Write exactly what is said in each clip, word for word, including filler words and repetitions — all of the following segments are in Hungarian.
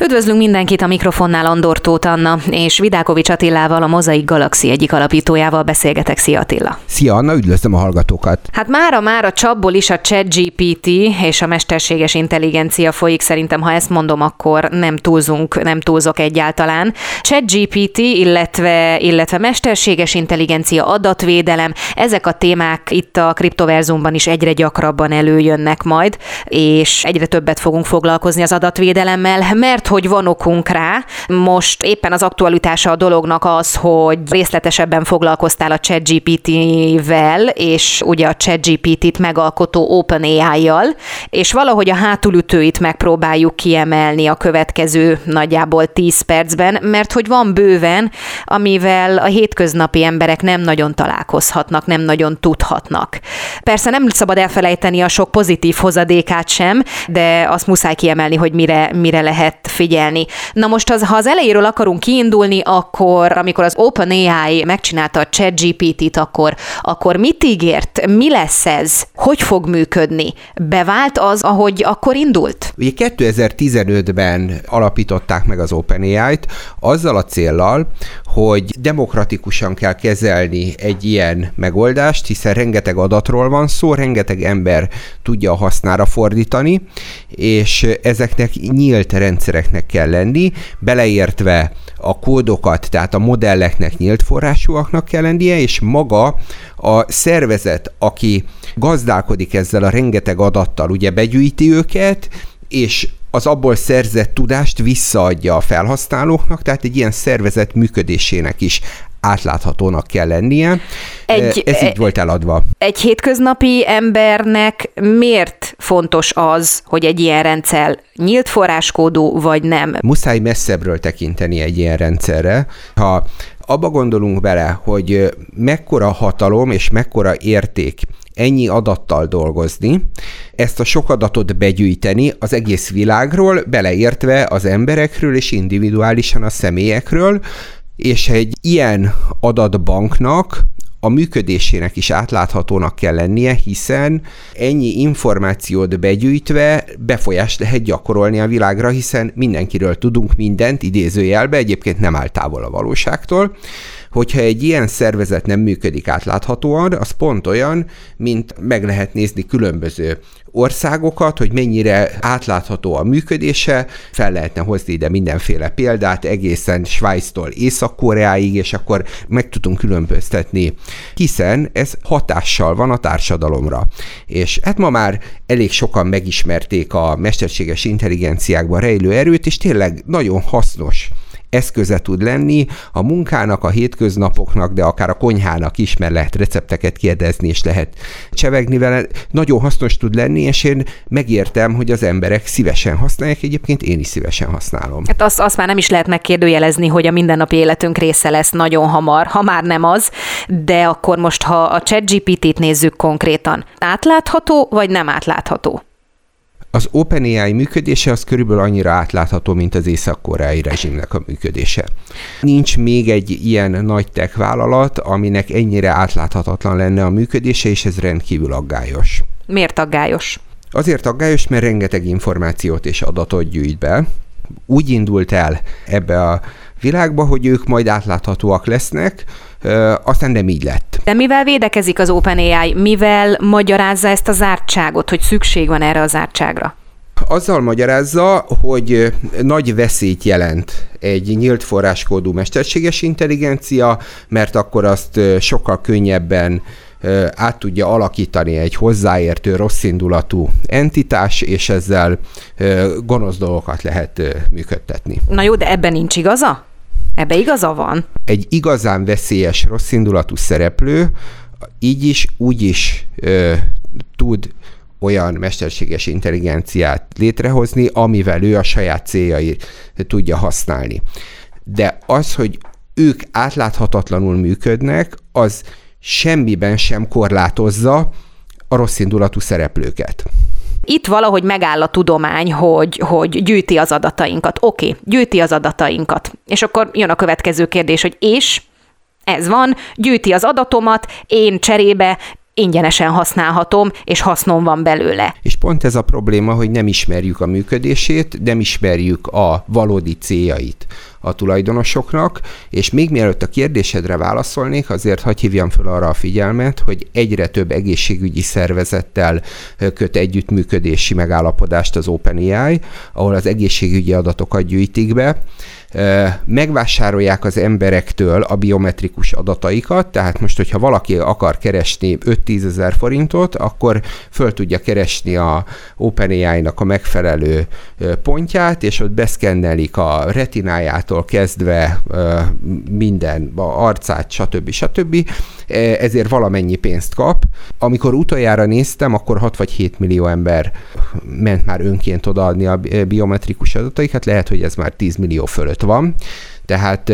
Üdvözlünk mindenkit, a mikrofonnál Andor Tóth Anna, és Vidákovics Attilával, a Mosaic Galaxy egyik alapítójával beszélgetek. Szia Attila! Szia Anna, üdvözlöm a hallgatókat! Hát mára már a csapból is a ChatGPT és a mesterséges intelligencia folyik, szerintem ha ezt mondom, akkor nem túlzunk, nem túlzok egyáltalán. ChatGPT, illetve, illetve mesterséges intelligencia, adatvédelem, ezek a témák itt a Kriptoverzumban is egyre gyakrabban előjönnek majd, és egyre többet fogunk foglalkozni az adatvédelemmel, mert hogy van okunk rá. Most éppen az aktualitása a dolognak az, hogy részletesebben foglalkoztál a ChatGPT-vel, és ugye a ChatGPT-t megalkotó OpenAI-jal, és valahogy a hátulütőit megpróbáljuk kiemelni a következő nagyjából tíz percben, mert hogy van bőven, amivel a hétköznapi emberek nem nagyon találkozhatnak, nem nagyon tudhatnak. Persze nem szabad elfelejteni a sok pozitív hozadékát sem, de azt muszáj kiemelni, hogy mire, mire lehet figyelni. Na most, az, ha az elejéről akarunk kiindulni, akkor, amikor az OpenAI megcsinálta a ChatGPT-t, akkor, akkor mit ígért? Mi lesz ez? Hogy fog működni? Bevált az, ahogy akkor indult? Ugye kétezer-tizenötben alapították meg az OpenAI-t azzal a céllal, hogy demokratikusan kell kezelni egy ilyen megoldást, hiszen rengeteg adatról van szó, rengeteg ember tudja a hasznára fordítani, és ezeknek nyílt rendszereknek kell lenni, beleértve a kódokat, tehát a modelleknek nyílt forrásúaknak kell lennie, és maga a szervezet, aki gazdálkodik ezzel a rengeteg adattal, ugye begyűjti őket, és az abból szerzett tudást visszaadja a felhasználóknak, tehát egy ilyen szervezet működésének is átláthatónak kell lennie. Egy, Ez így volt eladva. Egy hétköznapi embernek miért fontos az, hogy egy ilyen rendszer nyílt forráskódú, vagy nem? Muszáj messzebbről tekinteni egy ilyen rendszerre. Ha abba gondolunk bele, hogy mekkora hatalom és mekkora érték ennyi adattal dolgozni, ezt a sok adatot begyűjteni az egész világról, beleértve az emberekről és individuálisan a személyekről, és egy ilyen adatbanknak a működésének is átláthatónak kell lennie, hiszen ennyi információt begyűjtve befolyást lehet gyakorolni a világra, hiszen mindenkiről tudunk mindent, idézőjelbe, egyébként nem áll távol a valóságtól. Hogyha egy ilyen szervezet nem működik átláthatóan, az pont olyan, mint meg lehet nézni különböző országokat, hogy mennyire átlátható a működése, fel lehetne hozni ide mindenféle példát, egészen Svájctól Észak-Koreáig, és akkor meg tudunk különböztetni, hiszen ez hatással van a társadalomra. És hát ma már elég sokan megismerték a mesterséges intelligenciákban rejlő erőt, és tényleg nagyon hasznos eszköze tud lenni a munkának, a hétköznapoknak, de akár a konyhának is, mert lehet recepteket kérdezni, és lehet csevegni vele. Nagyon hasznos tud lenni, és én megértem, hogy az emberek szívesen használják, egyébként én is szívesen használom. Hát azt, azt már nem is lehet megkérdőjelezni, hogy a mindennapi életünk része lesz nagyon hamar, ha már nem az, de akkor most, ha a ChatGPT-t nézzük konkrétan, átlátható, vagy nem átlátható? Az OpenAI működése az körülbelül annyira átlátható, mint az észak-koreai rezsimnek a működése. Nincs még egy ilyen nagy tech vállalat, aminek ennyire átláthatatlan lenne a működése, és ez rendkívül aggályos. Miért aggályos? Azért aggályos, mert rengeteg információt és adatot gyűjt be. Úgy indult el ebbe a világba, hogy ők majd átláthatóak lesznek, aztán nem így lett. De mivel védekezik az OpenAI? Mivel magyarázza ezt a zártságot, hogy szükség van erre a zártságra? Azzal magyarázza, hogy nagy veszélyt jelent egy nyílt forráskódú mesterséges intelligencia, mert akkor azt sokkal könnyebben át tudja alakítani egy hozzáértő, rosszindulatú entitás, és ezzel gonosz dolgokat lehet működtetni. Na jó, de ebben nincs igaza? Ebbe igaza van? Egy igazán veszélyes, rosszindulatú szereplő így is, úgy is ö, tud olyan mesterséges intelligenciát létrehozni, amivel ő a saját céljait tudja használni. De az, hogy ők átláthatatlanul működnek, az semmiben sem korlátozza a rosszindulatú szereplőket. Itt valahogy megáll a tudomány, hogy, hogy gyűjti az adatainkat. Oké, okay, gyűjti az adatainkat. És akkor jön a következő kérdés, hogy és ez van, gyűjti az adatomat, én cserébe ingyenesen használhatom, és hasznom van belőle. És pont ez a probléma, hogy nem ismerjük a működését, nem ismerjük a valódi céljait a tulajdonosoknak, és még mielőtt a kérdésedre válaszolnék, azért hadd hívjam fel arra a figyelmet, hogy egyre több egészségügyi szervezettel köt együttműködési megállapodást az OpenAI, ahol az egészségügyi adatokat gyűjtik be, megvásárolják az emberektől a biometrikus adataikat, tehát most, hogyha valaki akar keresni öt-tízezer forintot, akkor föl tudja keresni a OpenAI-nak a megfelelő pontját, és ott beszkennelik a retinájától kezdve minden, a arcát, stb. stb. Ezért valamennyi pénzt kap. Amikor utoljára néztem, akkor hat vagy hét millió ember ment már önként odaadni a biometrikus adataikat, lehet, hogy ez már tíz millió fölött van. Tehát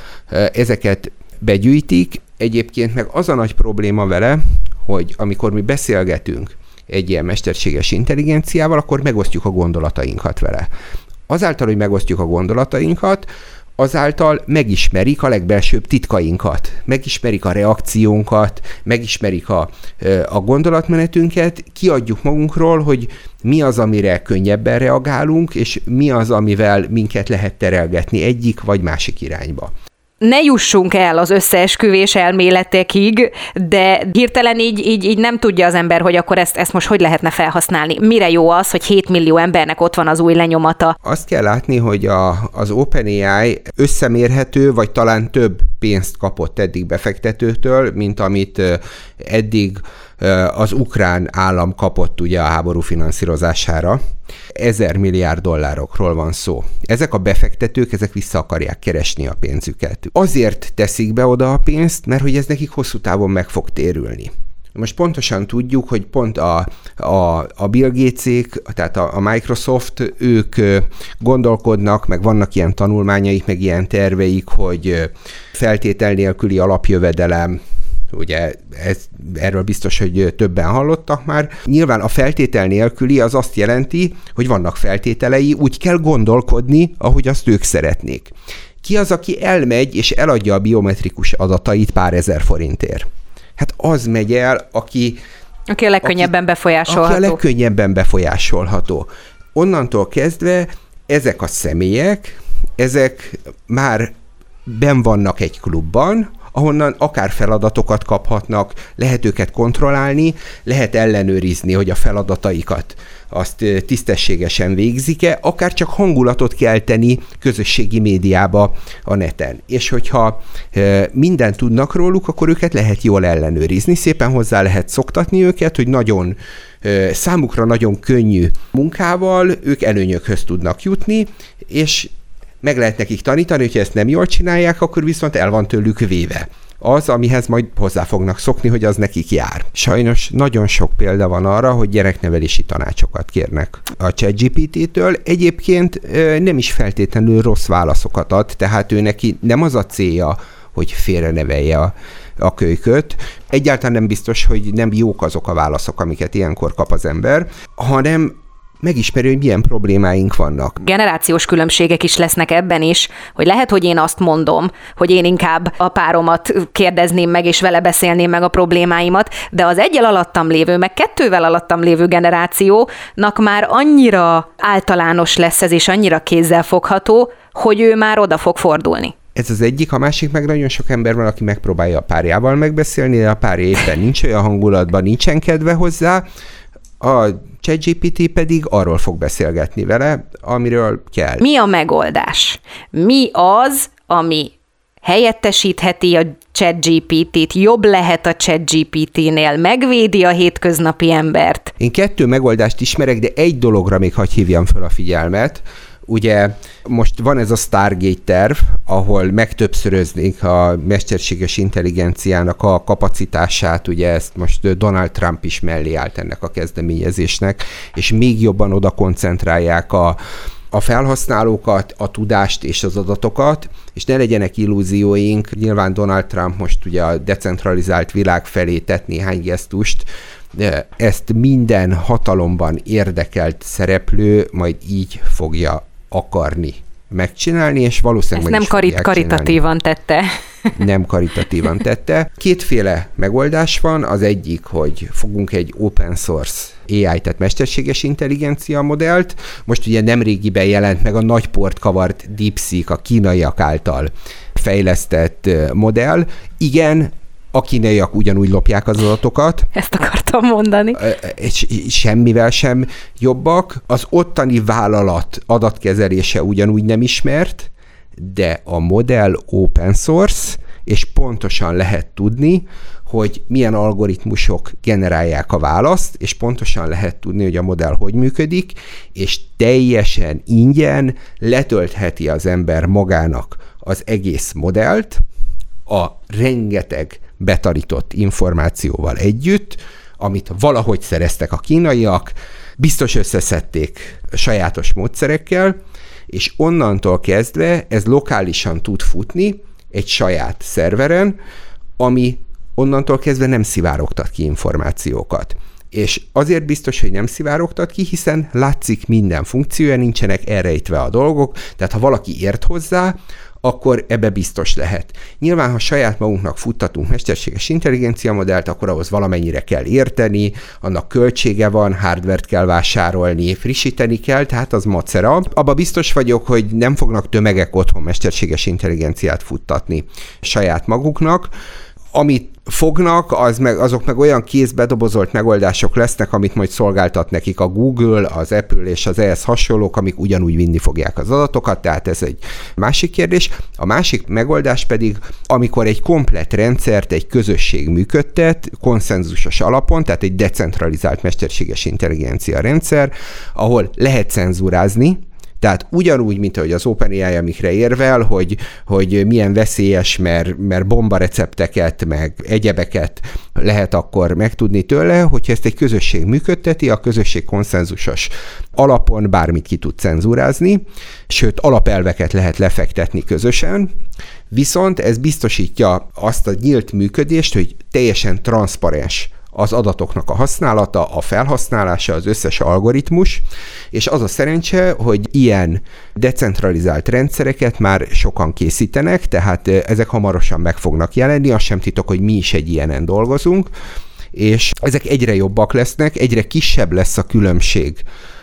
ezeket begyűjtik. Egyébként meg az a nagy probléma vele, hogy amikor mi beszélgetünk egy ilyen mesterséges intelligenciával, akkor megosztjuk a gondolatainkat vele. Azáltal, hogy megosztjuk a gondolatainkat, azáltal megismerik a legbelsőbb titkainkat, megismerik a reakciónkat, megismerik a, a gondolatmenetünket, kiadjuk magunkról, hogy mi az, amire könnyebben reagálunk, és mi az, amivel minket lehet terelgetni egyik vagy másik irányba. Ne jussunk el az összeesküvés elméletekig, de hirtelen így, így, így nem tudja az ember, hogy akkor ezt, ezt most hogy lehetne felhasználni. Mire jó az, hogy hét millió embernek ott van az új lenyomata? Azt kell látni, hogy a, az OpenAI összemérhető, vagy talán több pénzt kapott eddig befektetőtől, mint amit eddig az ukrán állam kapott ugye a háború finanszírozására. Ezer milliárd dollárokról van szó. Ezek a befektetők, ezek vissza akarják keresni a pénzüket. Azért teszik be oda a pénzt, mert hogy ez nekik hosszú távon meg fog térülni. Most pontosan tudjuk, hogy pont a, a, a Bill Gates-ék, tehát a, a Microsoft, ők gondolkodnak, meg vannak ilyen tanulmányaik, meg ilyen terveik, hogy feltétel nélküli alapjövedelem, ugye ez, erről biztos, hogy többen hallottak már. Nyilván a feltétel nélküli az azt jelenti, hogy vannak feltételei, úgy kell gondolkodni, ahogy azt ők szeretnék. Ki az, aki elmegy és eladja a biometrikus adatait pár ezer forintért? Hát az megy el, aki... Aki a legkönnyebben aki, befolyásolható. Aki a legkönnyebben befolyásolható. Onnantól kezdve ezek a személyek, ezek már benn vannak egy klubban, ahonnan akár feladatokat kaphatnak, lehet őket kontrollálni, lehet ellenőrizni, hogy a feladataikat azt tisztességesen végzik-e, akár csak hangulatot kelteni közösségi médiába a neten. És hogyha mindent tudnak róluk, akkor őket lehet jól ellenőrizni, szépen hozzá lehet szoktatni őket, hogy nagyon számukra nagyon könnyű munkával ők előnyökhöz tudnak jutni, és meg lehet nekik tanítani, hogyha ezt nem jól csinálják, akkor viszont el van tőlük véve. Az, amihez majd hozzá fognak szokni, hogy az nekik jár. Sajnos nagyon sok példa van arra, hogy gyereknevelési tanácsokat kérnek a ChatGPT-től. Egyébként nem is feltétlenül rossz válaszokat ad, tehát ő neki nem az a célja, hogy félrenevelje a, a kölyköt. Egyáltalán nem biztos, hogy nem jók azok a válaszok, amiket ilyenkor kap az ember, hanem megismeri, hogy milyen problémáink vannak. Generációs különbségek is lesznek ebben is, hogy lehet, hogy én azt mondom, hogy én inkább a páromat kérdezném meg, és vele beszélném meg a problémáimat, de az egyel alattam lévő, meg kettővel alattam lévő generációnak már annyira általános lesz ez, és annyira kézzelfogható, hogy ő már oda fog fordulni. Ez az egyik, a másik meg nagyon sok ember van, aki megpróbálja a párjával megbeszélni, de a párja éppen nincs olyan hangulatban, nincsen kedve hozzá, a ChatGPT pedig arról fog beszélgetni vele, amiről kell. Mi a megoldás? Mi az, ami helyettesítheti a ChatGPT-t, jobb lehet a ChatGPT-nél, megvédi a hétköznapi embert? Én kettő megoldást ismerek, de egy dologra még hadd hívjam fel a figyelmet. Ugye most van ez a Stargate terv, ahol megtöbbszöröznék a mesterséges intelligenciának a kapacitását, ugye ezt most Donald Trump is mellé állt ennek a kezdeményezésnek, és még jobban oda koncentrálják a, a felhasználókat, a tudást és az adatokat, és ne legyenek illúzióink, nyilván Donald Trump most ugye a decentralizált világ felé tett néhány gesztust, ezt minden hatalomban érdekelt szereplő majd így fogja akarni megcsinálni, és valószínűleg ezt nem karit- karitatívan tette. nem karitatívan tette. Kétféle megoldás van, az egyik, hogy fogunk egy open source á i, tehát mesterséges intelligencia modellt. Most ugye nemrégiben jelent meg a nagy port kavart DeepSeek, a kínaiak által fejlesztett modell. Igen, a kínaiak ugyanúgy lopják az adatokat. Ezt akartam mondani. Semmivel sem jobbak. Az ottani vállalat adatkezelése ugyanúgy nem ismert, de a modell open source, és pontosan lehet tudni, hogy milyen algoritmusok generálják a választ, és pontosan lehet tudni, hogy a modell hogy működik, és teljesen ingyen letöltheti az ember magának az egész modellt, a rengeteg betarított információval együtt, amit valahogy szereztek a kínaiak, biztos összeszedték sajátos módszerekkel, és onnantól kezdve ez lokálisan tud futni egy saját szerveren, ami onnantól kezdve nem szivárogtat ki információkat. És azért biztos, hogy nem szivárogtat ki, hiszen látszik minden funkciója, nincsenek elrejtve a dolgok, tehát ha valaki ért hozzá, akkor ebbe biztos lehet. Nyilván, ha saját magunknak futtatunk mesterséges intelligencia modellt, akkor ahhoz valamennyire kell érteni, annak költsége van, hardvert kell vásárolni, frissíteni kell, tehát az macera. Abba biztos vagyok, hogy nem fognak tömegek otthon mesterséges intelligenciát futtatni saját maguknak. Amit fognak, az meg, azok meg olyan kézbedobozolt megoldások lesznek, amit majd szolgáltat nekik a Google, az Apple és az ehhez hasonlók, amik ugyanúgy vinni fogják az adatokat, tehát ez egy másik kérdés. A másik megoldás pedig, amikor egy komplett rendszert egy közösség működtet, konszenzusos alapon, tehát egy decentralizált mesterséges intelligencia rendszer, ahol lehet cenzúrázni. Tehát ugyanúgy, mint ahogy az OpenAI, amikre érvel, hogy, hogy milyen veszélyes, mert, mert bombarecepteket, meg egyebeket lehet akkor megtudni tőle, hogyha ezt egy közösség működteti, a közösség konszenzusos alapon bármit ki tud cenzúrázni, sőt, alapelveket lehet lefektetni közösen, viszont ez biztosítja azt a nyílt működést, hogy teljesen transzparens az adatoknak a használata, a felhasználása, az összes algoritmus, és az a szerencse, hogy ilyen decentralizált rendszereket már sokan készítenek, tehát ezek hamarosan meg fognak jelenni, az sem titok, hogy mi is egy ilyenen dolgozunk, és ezek egyre jobbak lesznek, egyre kisebb lesz a különbség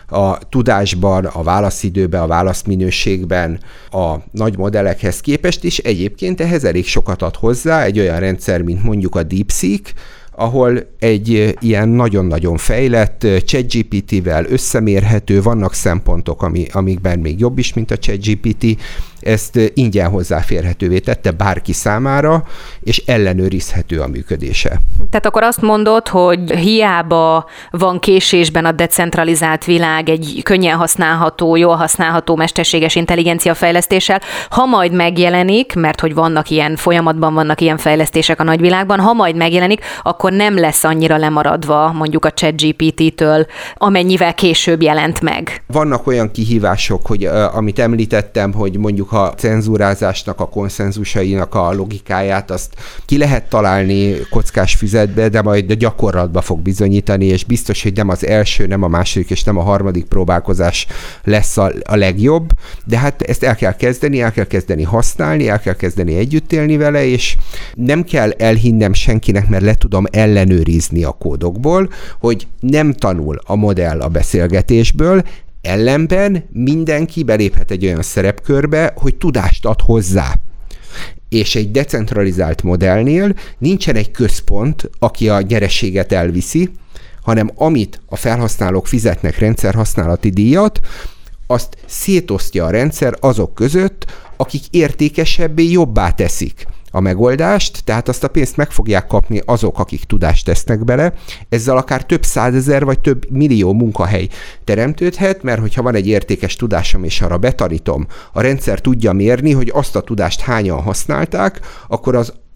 a tudásban, a válaszidőben, a válaszminőségben a nagy modellekhez képest, és egyébként ehhez elég sokat ad hozzá egy olyan rendszer, mint mondjuk a DeepSeek, ahol egy ilyen nagyon-nagyon fejlett ChatGPT-vel összemérhető, vannak szempontok, ami, amikben még jobb is, mint a ChatGPT, ezt ingyen hozzáférhetővé tette bárki számára, és ellenőrizhető a működése. Tehát akkor azt mondod, hogy hiába van késésben a decentralizált világ egy könnyen használható, jól használható mesterséges intelligencia fejlesztéssel, ha majd megjelenik, mert hogy vannak ilyen folyamatban, vannak ilyen fejlesztések a nagyvilágban, ha majd megjelenik, akkor nem lesz annyira lemaradva mondjuk a ChatGPT-től, amennyivel később jelent meg. Vannak olyan kihívások, hogy uh, amit említettem, hogy mondjuk a cenzúrázásnak, a konszenzusainak a logikáját, azt ki lehet találni kockás füzetbe, de majd a gyakorlatba fog bizonyítani, és biztos, hogy nem az első, nem a második, és nem a harmadik próbálkozás lesz a, a legjobb, de hát ezt el kell kezdeni, el kell kezdeni használni, el kell kezdeni együtt élni vele, és nem kell elhinnem senkinek, mert le tudom ellenőrizni a kódokból, hogy nem tanul a modell a beszélgetésből, ellenben mindenki beléphet egy olyan szerepkörbe, hogy tudást ad hozzá. És egy decentralizált modellnél nincsen egy központ, aki a nyereséget elviszi, hanem amit a felhasználók fizetnek rendszerhasználati díjat, azt szétosztja a rendszer azok között, akik értékesebbé, jobbá teszik a megoldást, tehát azt a pénzt meg fogják kapni azok, akik tudást tesznek bele. Ezzel akár több százezer vagy több millió munkahely teremtődhet, mert hogyha van egy értékes tudásom, és arra betanítom, a rendszer tudja mérni, hogy azt a tudást hányan használták, akkor az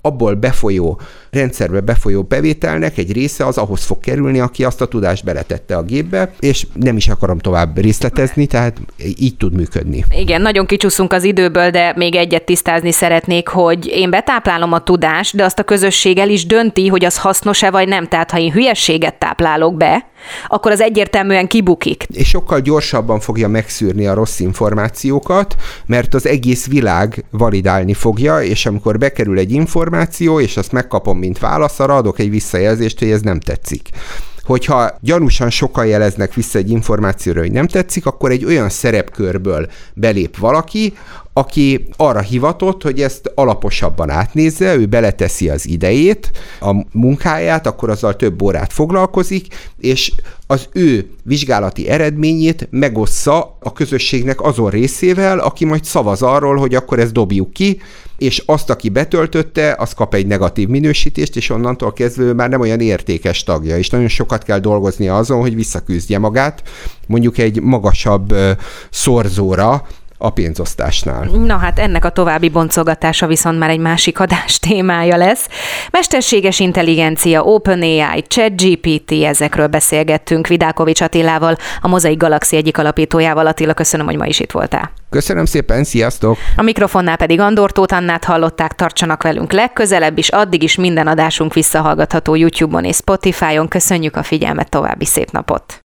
abból befolyó, rendszerbe befolyó bevételnek egy része az ahhoz fog kerülni, aki azt a tudást beletette a gépbe, és nem is akarom tovább részletezni, tehát így tud működni. Igen, nagyon kicsúszunk az időből, de még egyet tisztázni szeretnék, hogy én betáplálom a tudást, de azt a közösség el is dönti, hogy az hasznos-e vagy nem. Tehát ha én hülyességet táplálok be, akkor az egyértelműen kibukik. És sokkal gyorsabban fogja megszűrni a rossz információkat, mert az egész világ validálni fogja, és amikor bekerül egy információ, és azt megkapom, mint válasz, arra adok egy visszajelzést, hogy ez nem tetszik. Hogyha gyanúsan sokan jeleznek vissza egy információra, hogy nem tetszik, akkor egy olyan szerepkörből belép valaki, aki arra hivatott, hogy ezt alaposabban átnézze, ő beleteszi az idejét, a munkáját, akkor azzal több órát foglalkozik, és az ő vizsgálati eredményét megossza a közösségnek azon részével, aki majd szavaz arról, hogy akkor ezt dobjuk ki, és azt, aki betöltötte, az kap egy negatív minősítést, és onnantól kezdve már nem olyan értékes tagja, és nagyon sokat kell dolgoznia azon, hogy visszaküzdje magát, mondjuk egy magasabb szorzóra, a pénzosztásnál. Na hát ennek a további boncolgatása viszont már egy másik adás témája lesz. Mesterséges intelligencia, OpenAI, ChatGPT, ezekről beszélgettünk Vidákovics Attilával, a Mozaik Galaxy egyik alapítójával. Attila, köszönöm, hogy ma is itt voltál. Köszönöm szépen, sziasztok! A mikrofonnál pedig Andor Tóth Annát hallották, tartsanak velünk legközelebb is, addig is minden adásunk visszahallgatható YouTube-on és Spotify-on. Köszönjük a figyelmet, további szép napot!